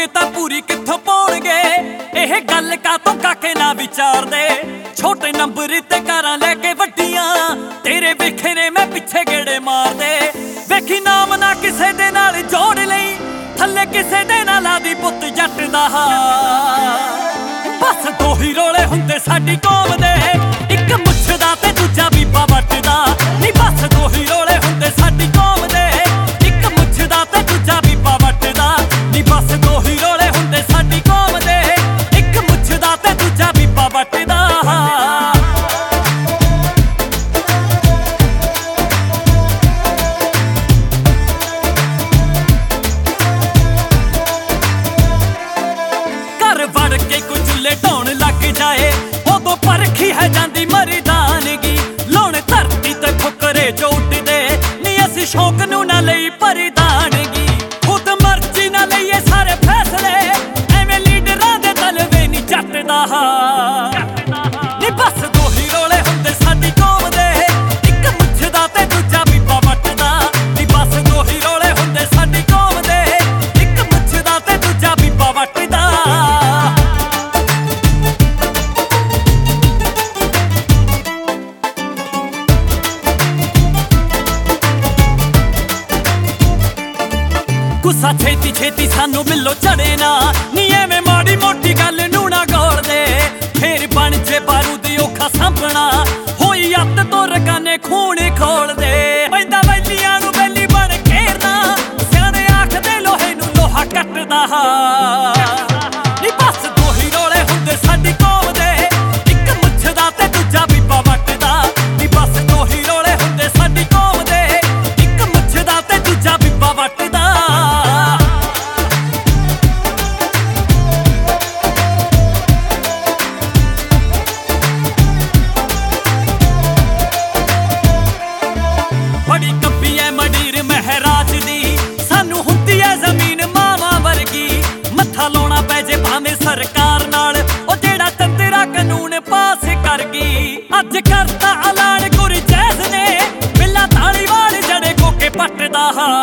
ਤਾਂ ਪੂਰੀ ਕਿੱਥੋਂ ਪਾਉਣਗੇ ਇਹ ਗੱਲ ਕਾਤੋਂ ਕਾਕੇ ਨਾ ਵਿਚਾਰਦੇ। ਛੋਟੇ ਨੰਬਰ ਤੇ ਕਾਰਾਂ ਲੈ ਕੇ ਵੱਡੀਆਂ ਤੇਰੇ ਵੇਖੇ ਨੇ ਮੈਂ ਪਿੱਛੇ ਗੇੜੇ ਮਾਰਦੇ। ਵੇਖੀ ਨਾਮ ਨਾ ਕਿਸੇ ਦੇ ਨਾਲ ਜੋੜ ਲਈ ਥੱਲੇ ਕਿਸੇ ਦੇ ਨਾਲ ਆਦੀ ਪੁੱਤ ਜੱਟ ਦਾ। ਬਸ ਦੋ ਹੀ ਰੋਲੇ ਹੁੰਦੇ ਸਾਡੀ ਕੌਮ ਦੇ, ਇੱਕ ਮੁੱਛ ਦਾ ਤੇ ਦੂਜਾ ਬੀਬਾ ਵੱਟਦਾ। ਨਹੀਂ ਬਸ ਦੋ ਹੀ ਰੋਲੇ ਹੁੰਦੇ ਸਾਡੀ ਕੌਮ ਦੇ, ਇੱਕ ਮੁੱਛ ਦਾ ਤੇ ਦੂਜਾ ਬੀਬਾ ਵੱਟਦਾ। ਨਹੀਂ ਬਸ ਦੋ ਹੀ ਰੋਲੇ ਹੁੰਦੇ ਸਾਡੀ ਕੌਮ ਦੇ, ਇੱਕ ਮੁੱਛ ਦਾ ਤੇ ਦੂਜਾ ਬੀਬਾ ਵੱਟਦਾ। ਘਰ ਵੜ ਕੇ ਕੋਈ ਚੁੱਲ੍ਹੇ ਢਾਉਣ ਲੱਗ ਜਾਏ ਉਦੋਂ ਪਰਖੀ ਹੈ ਜਾਂਦੀ ਮਰਦਾਨਗੀ। ਲਾਉਣ ਧਰਤੀ ਤੇ ਠੁਕਰੇ ਜੋ ਉੱਡਦੇ ਨੀ ਅਸੀਂ ਸ਼ੌਕ ਨੂੰ ਨਾ ਲਈ ਪਰਦਾਨਗੀ। ਖੁਦ ਮਰਜ਼ੀ ਨਾ ਲਈਏ ਸਾਰੇ ਫੈਸਲੇ ਐਵੇਂ ਲੀਡਰਾਂ ਦੇ ਤਲਵੇ ਨੀ ਚੱਟਦਾ। ਨੀ ਬਸ ਦੋ ਹੀ ਰੋਲੇ ਹੁੰਦੇ ਸਾਡੀ ਕੌਮ ਦੇ, ਇੱਕ ਮੁੱਛ ਦਾ ਤੇ ਦੂਜਾ ਬੀਬਾ ਵੱਟਦਾ। ਨੀ ਬਸ ਦੋ ਹੀ ਰੋਲੇ ਹੁੰਦੇ ਸਾਡੀ ਕੌਮ ਦੇ, ਇੱਕ ਮੁੱਛ ਦਾ ਤੇ ਦੂਜਾ ਬੀਬਾ ਵੱਟਦਾ। ਗੁੱਸਾ ਛੇਤੀ ਛੇਤੀ ਸਾਨੂੰ ਮਿਲੋ ਚੜੇ ਨਾ, ਨੀ ਐਵੇਂ ਮਾੜੀ ਮੋਟੀ ਗੱਲ ਨੂੰ ਨਾ ਗੋਲਦੇ। ਫੇਰ ਬਣ ਜੇ ਬਾਰੂਦ ਔਖਾ ਸਾਂਭਣਾ ਹੋਈ ਅੱਤ ਤੋਂ ਰਕਾਨੇ ਖੂਨ ਖੋਲਦੇ। ਪੈਂਦਾ ਵੈਲੀਆਂ ਨੂੰ ਵੈਲੀ ਬਣ ਘੇਰਨਾ ਸਿਆਣੇ ਆਖਦੇ ਲੋਹੇ ਨੂੰ ਲੋਹਾ ਕੱਟਦਾ। ਨੀ ਬਸ ਦੋ ਹੀ ਰੋਲੇ ਹੁੰਦੇ ਸਾਡੀ ਕੌਮ ਦੇ, ਇੱਕ ਮੁੱਛ ਦਾ ਤੇ ਦੂਜਾ ਬੀਬਾ ਵੱਟਦਾ। ਨੀ ਬਸ ਦੋ ਹੀ ਰੋਲੇ ਹੁੰਦੇ ਸਾਡੀ ਕੌਮ ਦੇ, ਇੱਕ ਮੁੱਛ ਦਾ ਤੇ ਦੂਜਾ ਬੀਬਾ ਵੱਟਦਾ। ਬੜੀ ਕੱਬੀ ਐ ਮੰਡੀਰ ਮਹਿਰਾਜ ਦੀ, ਸਾਨੂੰ ਹੁੰਦੀ ਐ ਜ਼ਮੀਨ ਮਾਵਾਂ ਵਰਗੀ। ਮੱਥਾ ਲਾਉਣਾ ਪੈ ਜੇ ਭਾਵੇਂ ਸਰਕਾਰ ਨਾਲ ਉਹ ਜਿਹੜਾ ਤੰਦਰਾ ਕਾਨੂੰਨ ਪਾਸ ਕਰ ਗਈ। ਅੱਜ ਕਰਤਾ ਐਲਾਨ ਗੁਰਜੈਸ ਨੇ ਬਿੱਲਾ ਧਾਲੀਵਾਲ ਜੜੇ ਕੋਕੇ ਪੱਟਦਾ।